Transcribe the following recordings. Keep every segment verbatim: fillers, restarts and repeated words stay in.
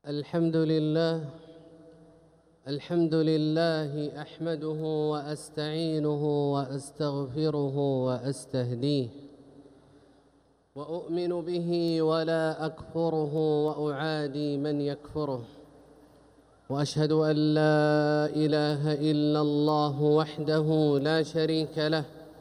الحمد لله الحمد لله أحمده وأستعينه وأستغفره وأستهديه وأؤمن به ولا أكفره وأعادي من يكفره، وأشهد أن لا إله إلا الله وحده لا شريك له،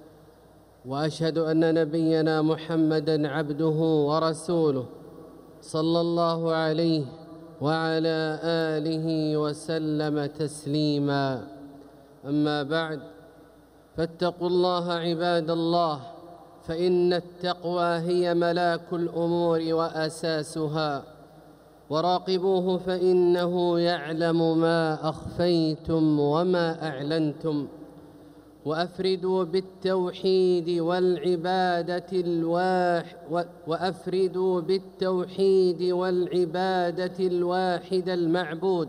وأشهد أن نبينا محمدًا عبده ورسوله صلى الله عليه وعلى آله وسلم تسليما. أما بعد، فاتقوا الله عباد الله، فإن التقوى هي ملاك الأمور وأساسها، وراقبوه فإنه يعلم ما أخفيتم وما أعلنتم. وأفردوا بالتوحيد والعبادة الواح وأفردوا بالتوحيد والعبادة الواحد المعبود،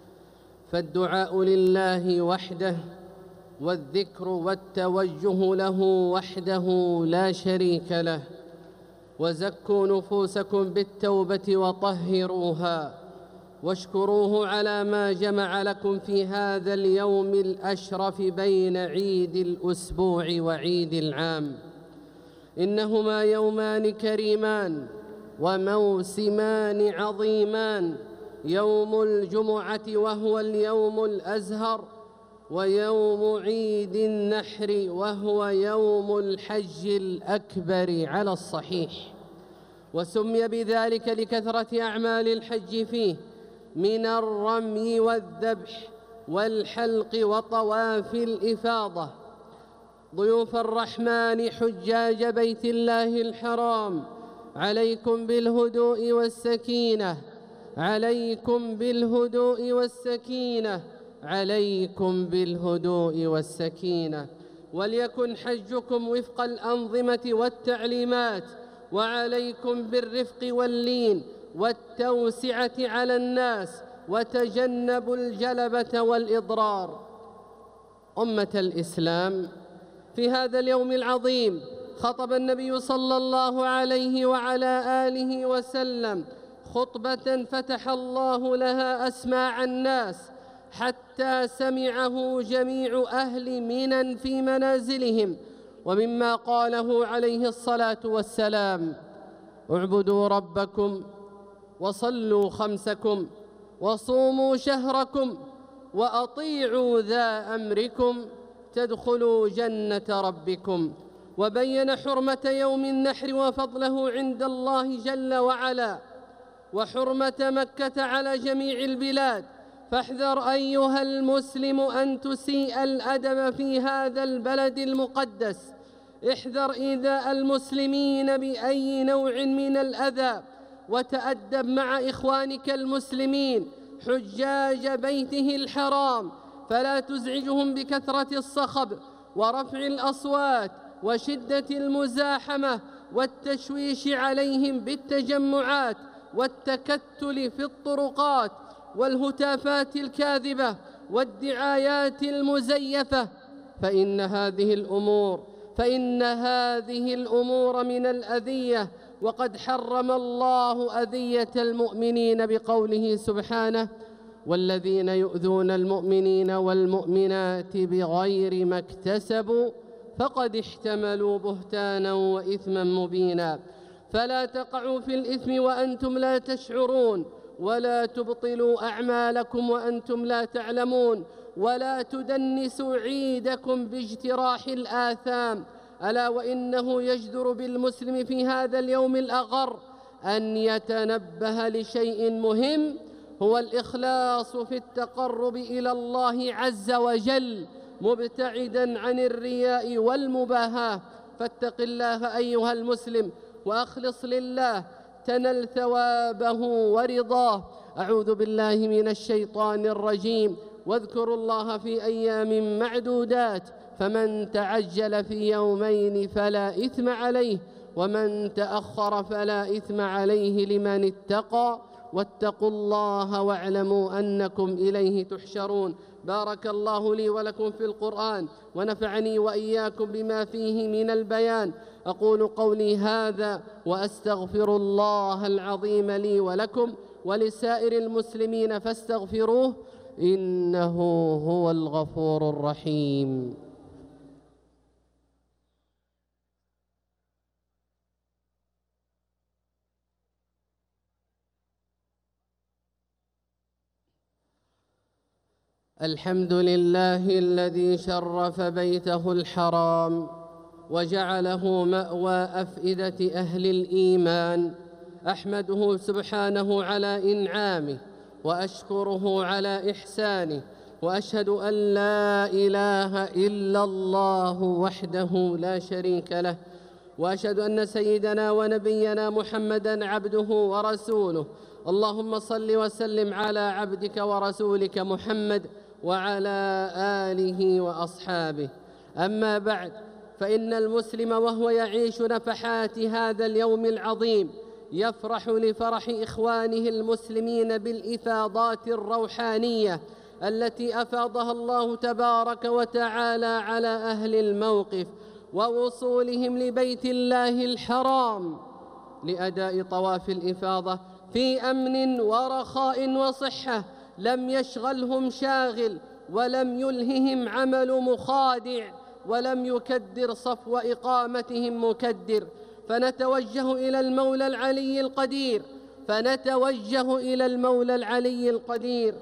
فالدعاء لله وحده، والذكر والتوجه له وحده لا شريك له. وزكوا نفوسكم بالتوبة وطهروها، واشكروه على ما جمع لكم في هذا اليوم الأشرف بين عيد الأسبوع وعيد العام. إنهما يومان كريمان وموسمان عظيمان، يوم الجمعة وهو اليوم الأزهر، ويوم عيد النحر وهو يوم الحج الأكبر على الصحيح. وسمي بذلك لكثرة أعمال الحج فيه من الرمي والذبح والحلق وطواف الإفاضة. ضيوف الرحمن حجاج بيت الله الحرام، عليكم بالهدوء والسكينة، عليكم بالهدوء والسكينة، عليكم بالهدوء والسكينة. وليكن حجكم وفق الأنظمة والتعليمات، وعليكم بالرفق واللين والتوسعة على الناس، وتجنبوا الجلبة والإضرار. أمة الإسلام، في هذا اليوم العظيم خطب النبي صلى الله عليه وعلى آله وسلم خطبة فتح الله لها أسماع الناس حتى سمعه جميع أهل منى في منازلهم. ومما قاله عليه الصلاة والسلام: اعبدوا ربكم وصلوا خمسكم وصوموا شهركم وأطيعوا ذا أمركم تدخلوا جنة ربكم. وبين حرمة يوم النحر وفضله عند الله جل وعلا، وحرمة مكة على جميع البلاد. فاحذر أيها المسلم أن تسيء الأدب في هذا البلد المقدس، احذر إيذاء المسلمين بأي نوع من الأذى، وتأدب مع إخوانك المسلمين حجاج بيته الحرام، فلا تزعجهم بكثرة الصخب ورفع الأصوات وشدة المزاحمة والتشويش عليهم بالتجمعات والتكتل في الطرقات والهتافات الكاذبة والدعايات المزيفة، فإن هذه الأمور فإن هذه الأمور من الأذية. وقد حرم الله أذية المؤمنين بقوله سبحانه: والذين يؤذون المؤمنين والمؤمنات بغير ما اكتسبوا فقد احتملوا بهتانا وإثما مبينا. فلا تقعوا في الإثم وأنتم لا تشعرون، ولا تبطلوا أعمالكم وأنتم لا تعلمون، ولا تدنسوا عيدكم باجتراح الآثام. ألا وإنه يجدر بالمسلم في هذا اليوم الأغر أن يتنبه لشيء مهم، هو الإخلاص في التقرب إلى الله عز وجل، مبتعداً عن الرياء والمباهاة. فاتق الله أيها المسلم وأخلص لله تنل ثوابه ورضاه. أعوذ بالله من الشيطان الرجيم. واذكروا الله في أيام معدودات، فمن تعجل في يومين فلا إثم عليه، ومن تأخر فلا إثم عليه لمن اتقى. واتقوا الله واعلموا أنكم إليه تحشرون. بارك الله لي ولكم في القرآن، ونفعني وإياكم بما فيه من البيان. أقول قولي هذا وأستغفر الله العظيم لي ولكم، ولسائر المسلمين فاستغفروه إنه هو الغفور الرحيم. الحمد لله الذي شرف بيته الحرام وجعله مأوى أفئدة أهل الإيمان. أحمده سبحانه على إنعامه وأشكره على إحسانه، وأشهد أن لا إله إلا الله وحده لا شريك له، وأشهد أن سيدنا ونبينا محمدًا عبده ورسوله. اللهم صل وسلم على عبدك ورسولك محمد وعلى آله وأصحابه. أما بعد، فإن المسلم وهو يعيش نفحات هذا اليوم العظيم يفرح لفرح إخوانه المسلمين بالإفاضات الروحانية التي أفاضها الله تبارك وتعالى على أهل الموقف، ووصولهم لبيت الله الحرام لأداء طواف الإفاضة في أمن ورخاء وصحة، لم يشغلهم شاغل ولم يلههم عمل مخادع ولم يكدر صفو إقامتهم مكدر. فنتوجه إلى المولى العلي القدير فنتوجه إلى المولى العلي القدير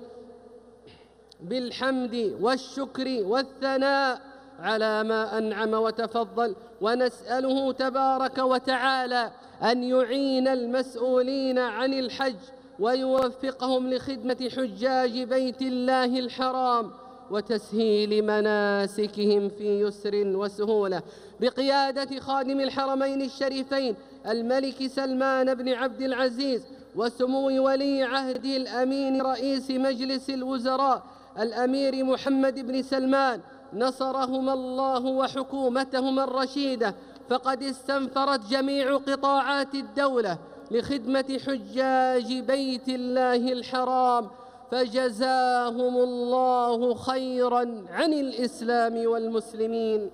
بالحمد والشكر والثناء على ما أنعم وتفضل، ونسأله تبارك وتعالى أن يعين المسؤولين عن الحج ويوفقهم لخدمة حجاج بيت الله الحرام وتسهيل مناسكهم في يسر وسهولة، بقيادة خادم الحرمين الشريفين الملك سلمان بن عبد العزيز وسمو ولي عهده الأمين رئيس مجلس الوزراء الأمير محمد بن سلمان نصرهما الله وحكومتهما الرشيدة. فقد استنفرت جميع قطاعات الدولة لخدمة حجاج بيت الله الحرام، فجزاهم الله خيرا عن الإسلام والمسلمين.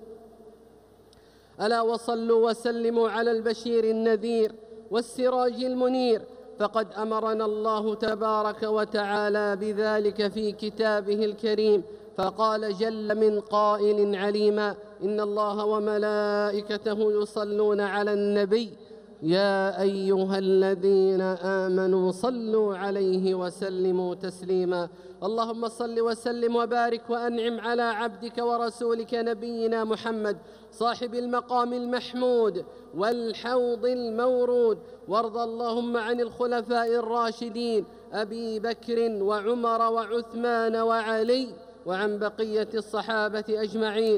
ألا وصلوا وسلموا على البشير النذير والسراج المنير، فقد أمرنا الله تبارك وتعالى بذلك في كتابه الكريم، فقال جل من قائل عليما: إن الله وملائكته يصلون على النبي يا أيها الذين آمنوا صلوا عليه وسلموا تسليما. اللهم صل وسلم وبارك وأنعم على عبدك ورسولك نبينا محمد صاحب المقام المحمود والحوض المورود، وارض اللهم عن الخلفاء الراشدين أبي بكر وعمر وعثمان وعلي، وعن بقية الصحابة أجمعين،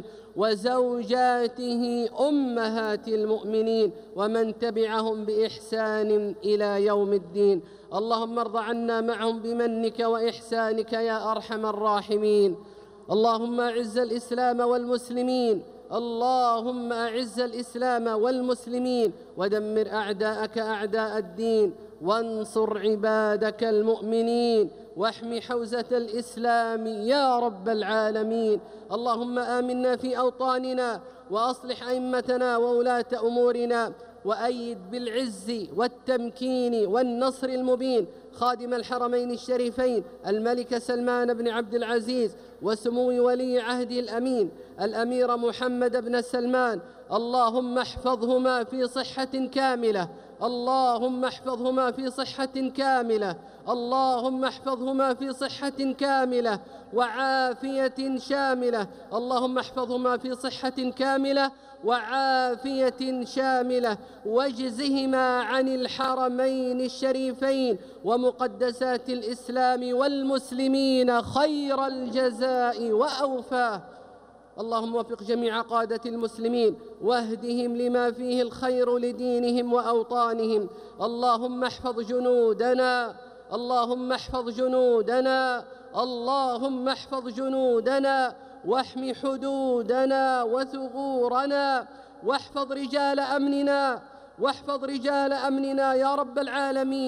وزوجاته أمهات المؤمنين، ومن تبعهم بإحسان إلى يوم الدين. اللهم ارض عنا معهم بمنك وإحسانك يا أرحم الراحمين. اللهم أعز الإسلام والمسلمين اللهم أعز الإسلام والمسلمين ودمر أعداءك أعداء الدين، وانصر عبادك المؤمنين، واحم حوزة الإسلام يا رب العالمين. اللهم آمنا في أوطاننا، وأصلح أئمتنا وولاة أمورنا، وأيد بالعز والتمكين والنصر المبين خادم الحرمين الشريفين الملك سلمان بن عبد العزيز وسمو ولي عهده الأمين الأمير محمد بن سلمان. اللهم احفظهما في صحة كاملة اللهم احفظهما في صحة كاملة اللهم احفظهما في صحة كاملة وعافية شاملة اللهم احفظهما في صحة كاملة وعافية شاملة، واجزهما عن الحرمين الشريفين ومقدسات الإسلام والمسلمين خير الجزاء وأوفاه. اللهم وفق جميع قادة المسلمين واهدهم لما فيه الخير لدينهم وأوطانهم. اللهم احفظ جنودنا اللهم احفظ جنودنا اللهم احفظ جنودنا واحم حدودنا وثغورنا، واحفظ رجال أمننا واحفظ رجال أمننا يا رب العالمين،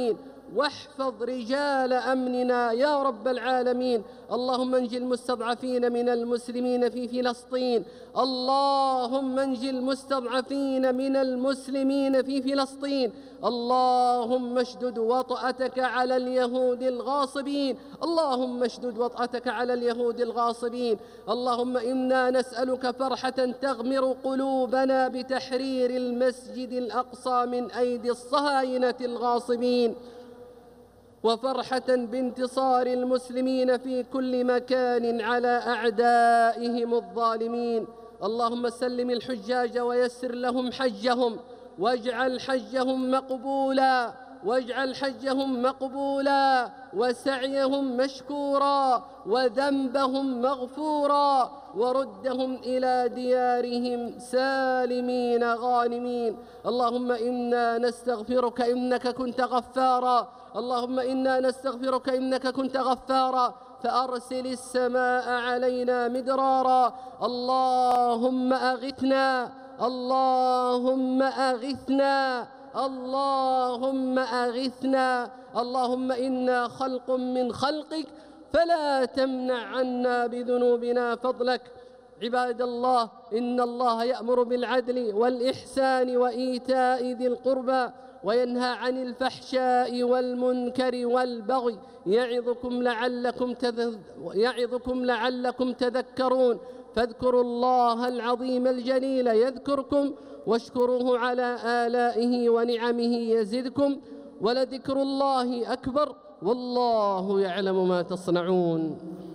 واحفظ رجال أمننا يا رب العالمين. اللهم انج المستضعفين من المسلمين في فلسطين، اللهم انج المستضعفين من المسلمين في فلسطين. اللهم اشدد وطأتك على اليهود الغاصبين، اللهم اشدد وطأتك على اليهود الغاصبين. اللهم إنا نسألك فرحة تغمر قلوبنا بتحرير المسجد الأقصى من أيدي الصهاينة الغاصبين، وفرحة بانتصار المسلمين في كل مكان على أعدائهم الظالمين. اللهم سلم الحجاج ويسر لهم حجهم، واجعل حجهم مقبولا واجعل حجهم مقبولا وسعيهم مشكورا وذنبهم مغفورا، وردهم إلى ديارهم سالمين غانمين. اللهم إنا نستغفرك إنك كنت غفارا اللهم إنا نستغفرك إنك كنت غفارا فأرسل السماء علينا مدرارا. اللهم أغثنا اللهم أغثنا اللهم أغثنا. اللهم إنا خلق من خلقك فلا تمنع عنا بذنوبنا فضلك. عباد الله، إن الله يأمر بالعدل والإحسان وإيتاء ذي القربى وينهى عن الفحشاء والمنكر والبغي، يعظكم لعلكم تذ... يعظكم لعلكم تذكرون. فاذكروا الله العظيم الجليل يذكركم، واشكروه على آلائه ونعمه يزدكم، ولذكر الله أكبر، والله يعلم ما تصنعون.